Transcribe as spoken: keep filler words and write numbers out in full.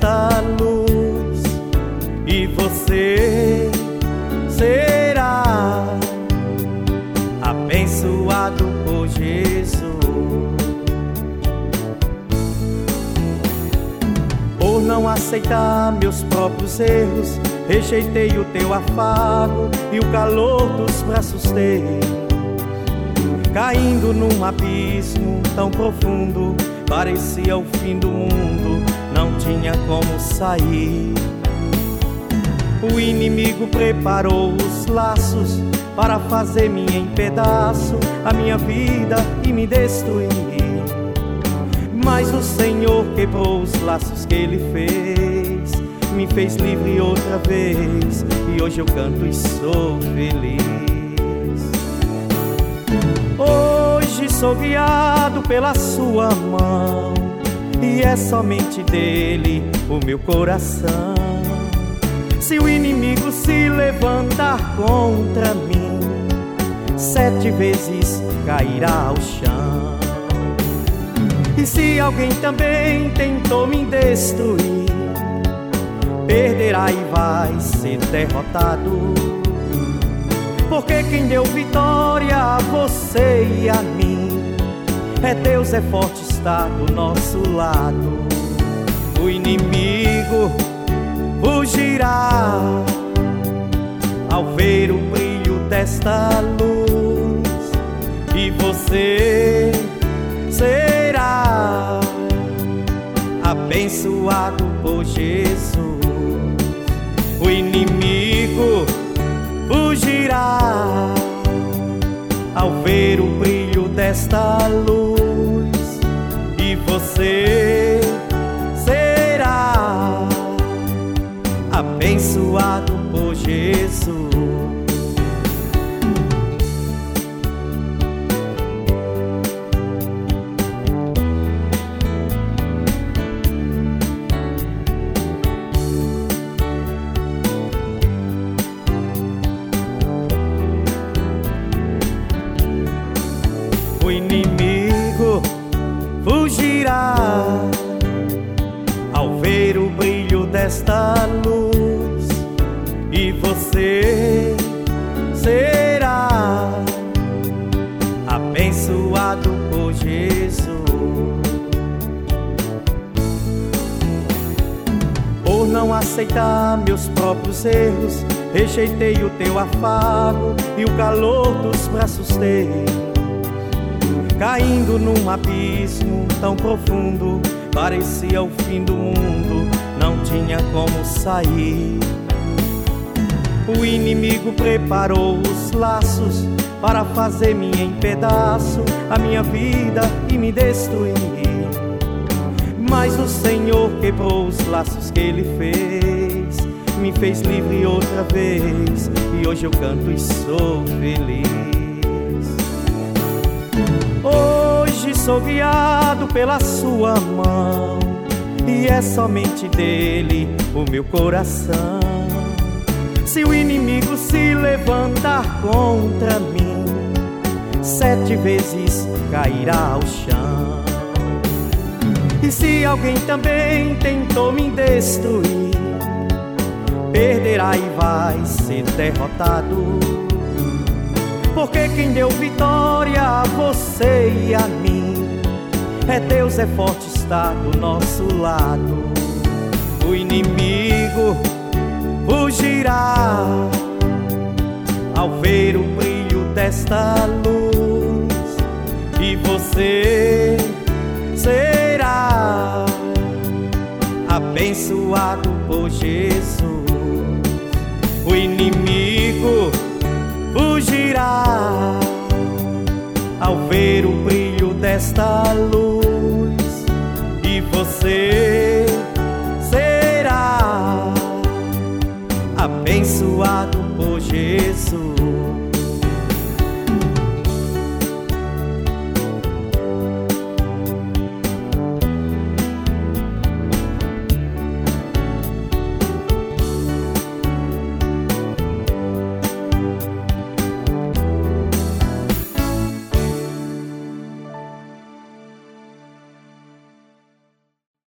desta luz, e você será abençoado por Jesus. Por não aceitar meus próprios erros, rejeitei o teu afago e o calor dos braços teus, caindo num abismo tão profundo, parecia o fim do mundo, não tinha como sair. O inimigo preparou os laços para fazer-me em pedaço, a minha vida e me destruir. Mas o Senhor quebrou os laços que Ele fez, me fez livre outra vez, e hoje eu canto e sou feliz. Hoje sou guiado pela sua mão, e é somente dele o meu coração. Se o inimigo se levantar contra mim, sete vezes cairá ao chão. E se alguém também tentou me destruir, perderá e vai ser derrotado. Porque quem deu vitória a você e a mim é Deus, é forte, está do nosso lado. O inimigo fugirá ao ver o brilho desta luz, e você será abençoado por Jesus. O inimigo fugirá ao ver o brilho desta luz, e você será abençoado por Jesus. O inimigo fugirá ao ver o brilho desta luz, e você será abençoado por Jesus. Por não aceitar meus próprios erros, rejeitei o teu afago e o calor dos braços teus, caindo num abismo tão profundo, parecia o fim do mundo, não tinha como sair. O inimigo preparou os laços para fazer-me em pedaço, a minha vida e me destruir. Mas o Senhor quebrou os laços que Ele fez, me fez livre outra vez, e hoje eu canto e sou feliz. Hoje sou guiado pela sua mão, e é somente dele o meu coração. Se o inimigo se levantar contra mim, sete vezes cairá ao chão. E se alguém também tentou me destruir, perderá e vai ser derrotado. Porque quem deu vitória a você e a mim é Deus, é forte, está do nosso lado. O inimigo fugirá ao ver o brilho desta luz, e você será abençoado por Jesus. O inimigo fugirá ao ver o brilho desta luz, e você será abençoado por Jesus.